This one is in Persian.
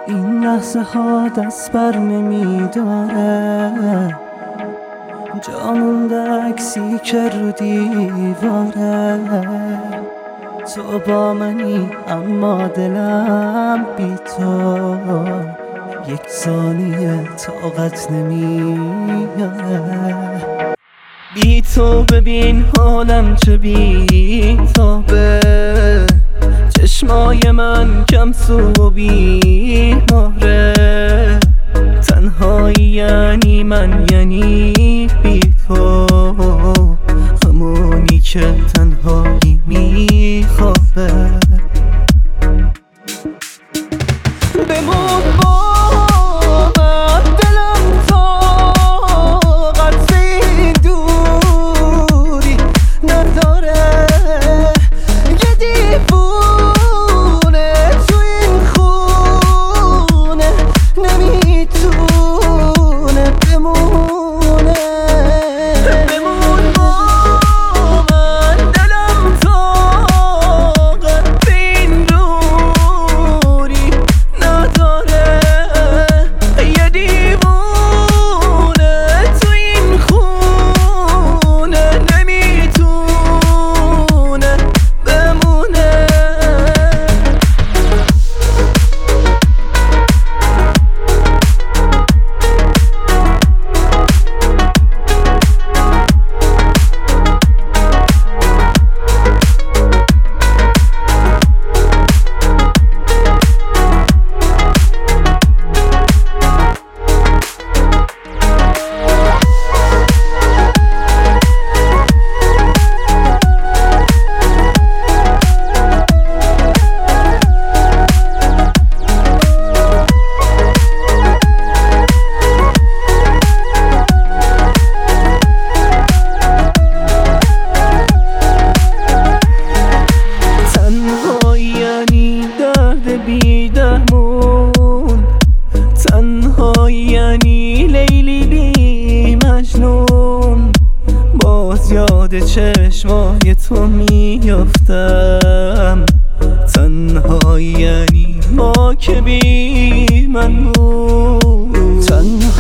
این لحظه ها دست بر نمیداره، جا مونده عکسی که رو دیواره. تو با منی اما دلم بی تو یک ثانیه طاقت نمیاره. بی تو ببین حالم چه بی تابه، چشمای من کم سو و بیماره. تنهایی یعنی من، یعنی بی تو، همونی که تنهایی میخوابه. بمون با من، دلم طاقت این دوری نداره. یه دیوونه تو این خونه نمیتونه بمونه. بمون با من، دلم طاقت این دوری نداره. یه دیوونه تو این خونه نمیتونه بمونه. تنهایی یعنی لیلی بی مجنون، باز یاد چشمای تو میافتم. تنهایی یعنی ما که بی من بود.